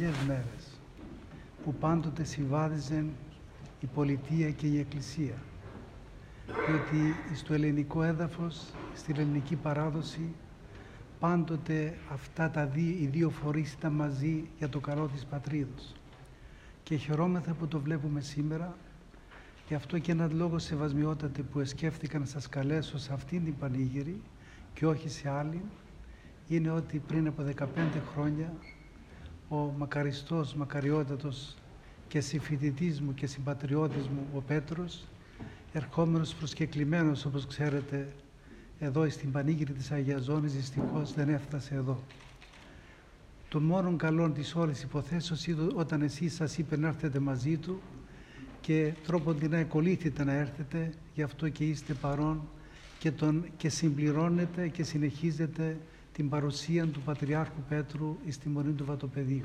παλιές μέρες, που πάντοτε συμβάδιζαν η πολιτεία και η εκκλησία, διότι στο ελληνικό έδαφος, στην ελληνική παράδοση, πάντοτε αυτά οι δύο φορείς ήταν μαζί για το καλό της πατρίδος. Και χαιρόμεθα που το βλέπουμε σήμερα. Γι' αυτό και ένας λόγος, σεβασμιότατε, που εσκέφθηκα να σας καλέσω σε αυτήν την πανήγυρη και όχι σε άλλη, είναι ότι πριν από 15 χρόνια ο μακαριστός, μακαριότατος και συμφοιτητής μου και συμπατριώτης μου, ο Πέτρος, ερχόμενος προσκεκλημένος, όπως ξέρετε, εδώ στην πανήγυρη της Αγίας Ζώνης, δυστυχώς δεν έφτασε εδώ. Τον μόνον καλόν της όλης υποθέσεως είδε όταν εσείς σας είπε να έρθετε μαζί του και τρόποντινά εκολύθητε να έρθετε, γι' αυτό και είστε παρόν και συμπληρώνετε και συνεχίζετε την παρουσία του Πατριάρχου Πέτρου στη Μονή του Βατοπεδίου.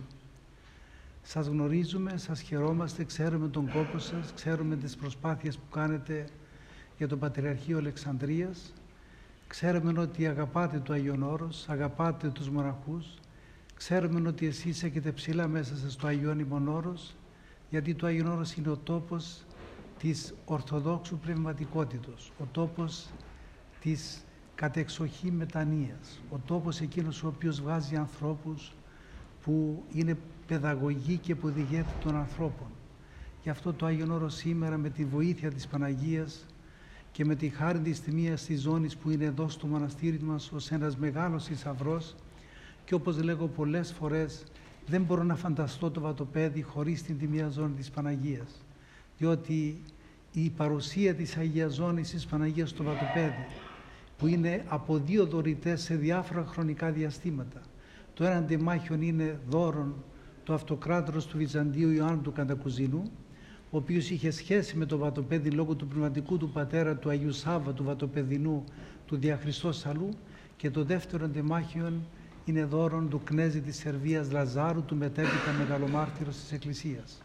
Σας γνωρίζουμε, σας χαιρόμαστε, ξέρουμε τον κόπο σας, ξέρουμε τις προσπάθειες που κάνετε για το Πατριαρχείο Αλεξανδρίας, ξέρουμε ότι αγαπάτε το Άγιον Όρος, αγαπάτε τους μοναχούς, ξέρουμε ότι εσείς έχετε ψηλά μέσα σας το Άγιον Ημών Όρος, γιατί το Άγιον Όρος είναι ο τόπος της Ορθοδόξου πνευματικότητος, ο τόπος της κατεξοχή μετανοίας, ο τόπος εκείνος ο οποίος βγάζει ανθρώπους που είναι παιδαγωγοί και που οδηγείται των ανθρώπων. Γι' αυτό το Άγιον Όρος σήμερα, με τη βοήθεια της Παναγίας και με τη χάρη της τιμίας της ζώνης που είναι εδώ στο μοναστήρι μας ως ένας μεγάλος θησαυρός, και όπως λέγω πολλές φορές, δεν μπορώ να φανταστώ το Βατοπέδι χωρίς την τιμία ζώνη της Παναγίας, διότι η παρουσία της Αγίας Ζώνης της Παναγίας στο Βατοπέδι, που είναι από δύο δωρητές σε διάφορα χρονικά διαστήματα. Το ένα αντιμάχιον είναι δώρον του αυτοκράτορος του Βυζαντίου Ιωάννου του Καντακουζίνου, ο οποίος είχε σχέση με το Βατοπέδι λόγω του πνευματικού του πατέρα του Αγίου Σάββα του Βατοπεδινού του Διαχριστός Σαλού, και το δεύτερο αντιμάχιον είναι δώρον του κνέζη της Σερβίας Λαζάρου, του μετέπειτα μεγαλομάρτυρος της Εκκλησίας.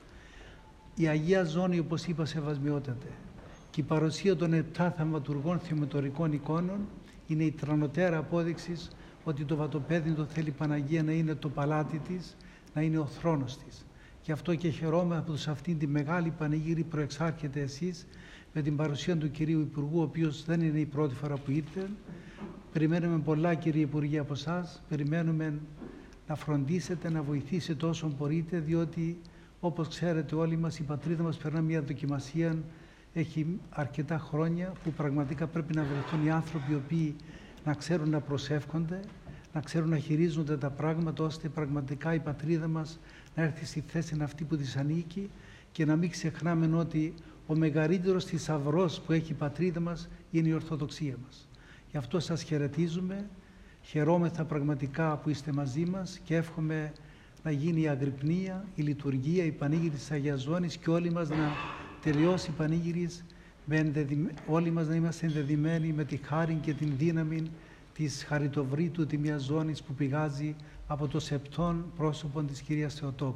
Η Αγία Ζώνη, όπως είπα, σεβασμιότατε, και η παρουσία των 7 θαυματουργών θεομετωρικών εικόνων είναι η τρανοτέρα απόδειξη ότι το Βατοπέδι το θέλει η Παναγία να είναι το παλάτι της, να είναι ο θρόνος της. Γι' αυτό και χαιρόμαι που σε αυτήν τη μεγάλη πανηγύρη προεξάρχετε εσείς με την παρουσία του κυρίου Υπουργού, ο οποίος δεν είναι η πρώτη φορά που ήρθε. Περιμένουμε πολλά, κύριε Υπουργέ, από εσάς. Περιμένουμε να φροντίσετε, να βοηθήσετε όσο μπορείτε, διότι όπως ξέρετε όλοι μας, η πατρίδα μας περνά μια δοκιμασία, έχει αρκετά χρόνια που πραγματικά πρέπει να βρεθούν οι άνθρωποι οι οποίοι να ξέρουν να προσεύχονται, να ξέρουν να χειρίζονται τα πράγματα, ώστε πραγματικά η πατρίδα μας να έρθει στη θέση αυτή που της ανήκει, και να μην ξεχνάμε ότι ο μεγαλύτερος θησαυρός που έχει η πατρίδα μας είναι η Ορθοδοξία μας. Γι' αυτό σας χαιρετίζουμε, χαιρόμεθα πραγματικά που είστε μαζί μας και εύχομαι να γίνει η αγρυπνία, η λειτουργία, η πανήγυρη της Αγίας Ζώνης και όλοι μας να τελειώσει η πανήγυρης, όλοι μας να είμαστε ενδεδειμένοι με τη χάρη και την δύναμη της χαριτοvrήτου τιμίας ζώνης που πηγάζει από το σεπτόν πρόσωπον της Κυρίας Θεοτόκου.